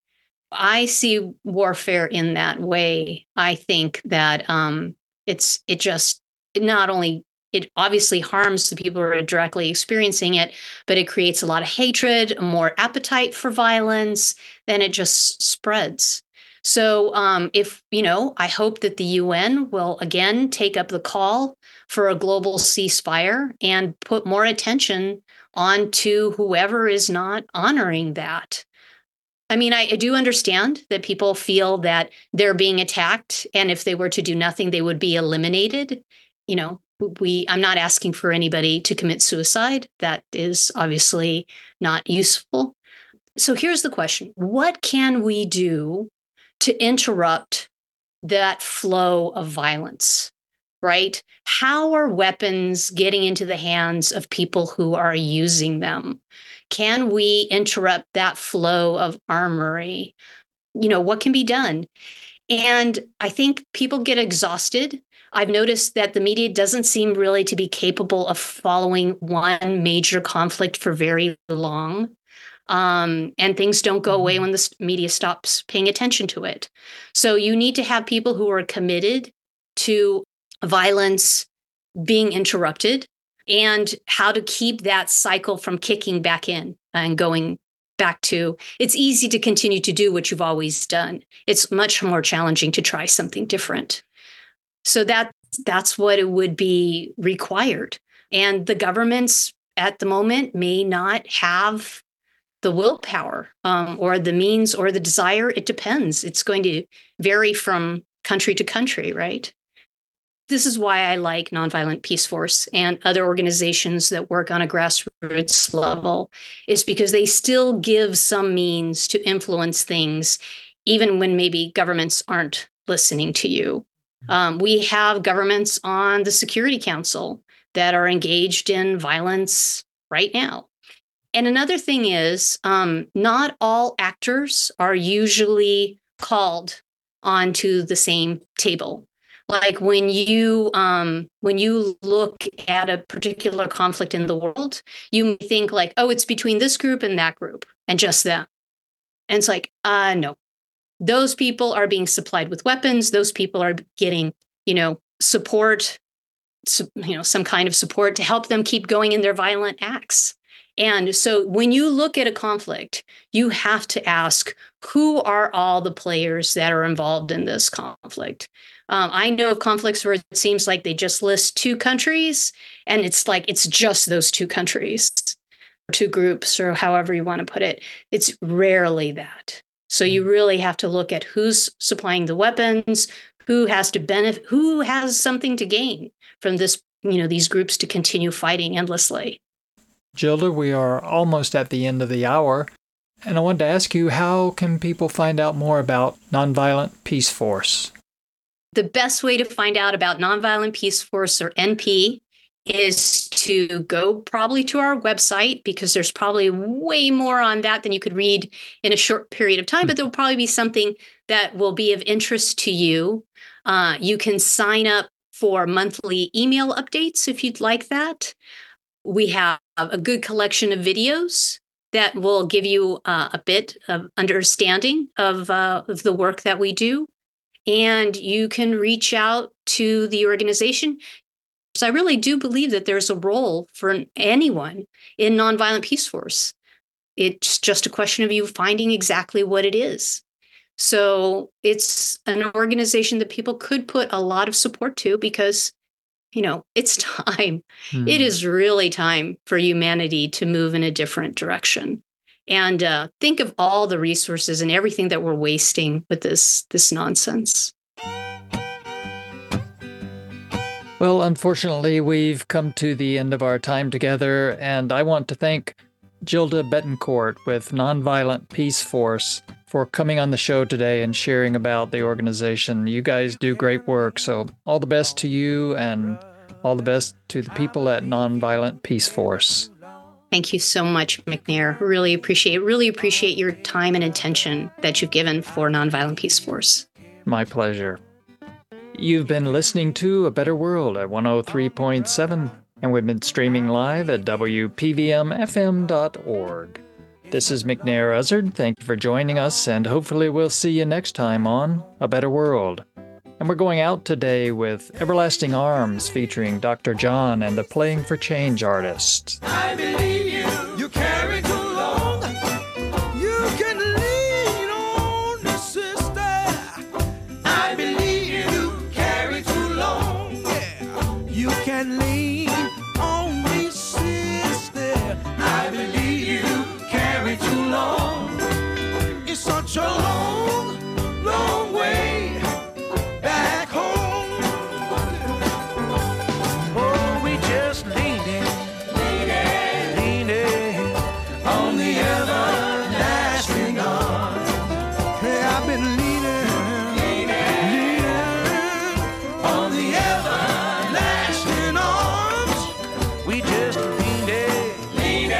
I see warfare in that way. I think that um, it's it just it not only it obviously harms the people who are directly experiencing it, but it creates a lot of hatred, more appetite for violence, then it just spreads. So um, if, you know, I hope that the U N will again take up the call for a global ceasefire and put more attention onto whoever is not honoring that. I mean, I, I do understand that people feel that they're being attacked, and if they were to do nothing, they would be eliminated. You know, we I'm not asking for anybody to commit suicide. That is obviously not useful. So here's the question. What can we do to interrupt that flow of violence, right? How are weapons getting into the hands of people who are using them? Can we interrupt that flow of armory? You know, what can be done? And I think people get exhausted. I've noticed that the media doesn't seem really to be capable of following one major conflict for very long. Um, and things don't go away when the media stops paying attention to it. So you need to have people who are committed to violence being interrupted and how to keep that cycle from kicking back in and going back to, it's easy to continue to do what you've always done. It's much more challenging to try something different. So that that's what it would be required. And the governments at the moment may not have the willpower um, or the means or the desire. It depends. It's going to vary from country to country, right? This is why I like Nonviolent Peace Force and other organizations that work on a grassroots level, is because they still give some means to influence things, even when maybe governments aren't listening to you. Um, we have governments on the Security Council that are engaged in violence right now. And another thing is, um, not all actors are usually called onto the same table. Like when you um, when you look at a particular conflict in the world, you may think like, oh, it's between this group and that group and just them. And it's like, uh, no, those people are being supplied with weapons. Those people are getting, you know, support, you know, some kind of support to help them keep going in their violent acts. And so when you look at a conflict, you have to ask, who are all the players that are involved in this conflict? Um, I know of conflicts where it seems like they just list two countries, and it's like it's just those two countries, or two groups, or however you want to put it. It's rarely that. So you really have to look at who's supplying the weapons, who has to benefit, who has something to gain from this, you know, these groups to continue fighting endlessly. Gilda, we are almost at the end of the hour, and I wanted to ask you, how can people find out more about Nonviolent Peace Force? The best way to find out about Nonviolent Peace Force, or N P, is to go probably to our website, because there's probably way more on that than you could read in a short period of time, but there'll probably be something that will be of interest to you. Uh, you can sign up for monthly email updates if you'd like that. We have a good collection of videos that will give you uh, a bit of understanding of, uh, of the work that we do. And you can reach out to the organization. So I really do believe that there's a role for anyone in Nonviolent Peace Force. It's just a question of you finding exactly what it is. So it's an organization that people could put a lot of support to, because you know, it's time. Hmm. It is really time for humanity to move in a different direction. And uh, think of all the resources and everything that we're wasting with this, this nonsense. Well, unfortunately, we've come to the end of our time together, and I want to thank Gilda Betancourt with Nonviolent Peace Force for coming on the show today and sharing about the organization. You guys do great work, so all the best to you and all the best to the people at Nonviolent Peace Force. Thank you so much, McNair. Really appreciate, really appreciate your time and attention that you've given for Nonviolent Peace Force. My pleasure. You've been listening to A Better World at one oh three point seven, and we've been streaming live at W P V M F M dot org. This is McNair Uzzard. Thank you for joining us, and hopefully we'll see you next time on A Better World. And we're going out today with Everlasting Arms featuring Doctor John and the Playing for Change Artists. I believe